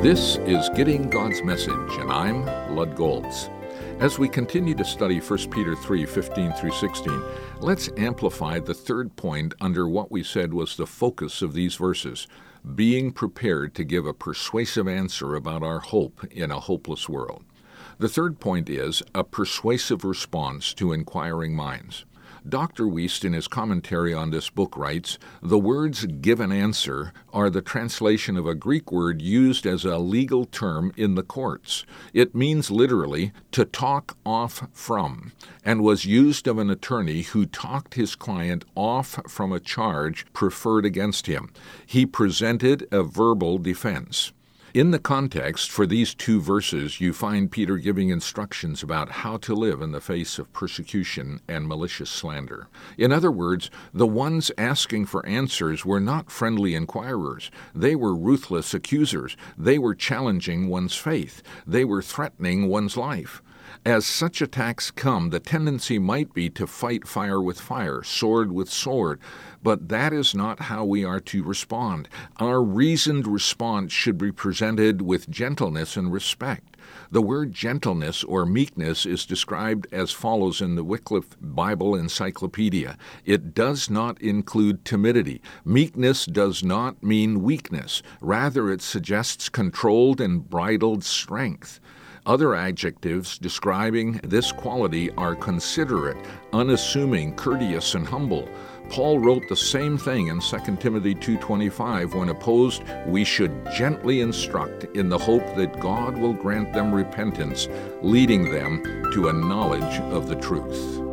This is Getting God's Message, and I'm Lud Goltz. As we continue to study 1 Peter 3:15 through 16, let's amplify the third point under what we said was the focus of these verses, being prepared to give a persuasive answer about our hope in a hopeless world. The third point is a persuasive response to inquiring minds. Dr. Wuest, in his commentary on this book, writes, "The words 'give an answer' are the translation of a Greek word used as a legal term in the courts. It means literally to talk off from, and was used of an attorney who talked his client off from a charge preferred against him. He presented a verbal defense." In the context for these two verses, you find Peter giving instructions about how to live in the face of persecution and malicious slander. In other words, the ones asking for answers were not friendly inquirers. They were ruthless accusers. They were challenging one's faith. They were threatening one's life. As such attacks come, the tendency might be to fight fire with fire, sword with sword, but that is not how we are to respond. Our reasoned response should be presented with gentleness and respect. The word gentleness or meekness is described as follows in the Wycliffe Bible Encyclopedia. It does not include timidity. Meekness does not mean weakness. Rather, it suggests controlled and bridled strength. Other adjectives describing this quality are considerate, unassuming, courteous, and humble. Paul wrote the same thing in 2 Timothy 2:25 when opposed, "We should gently instruct in the hope that God will grant them repentance, leading them to a knowledge of the truth."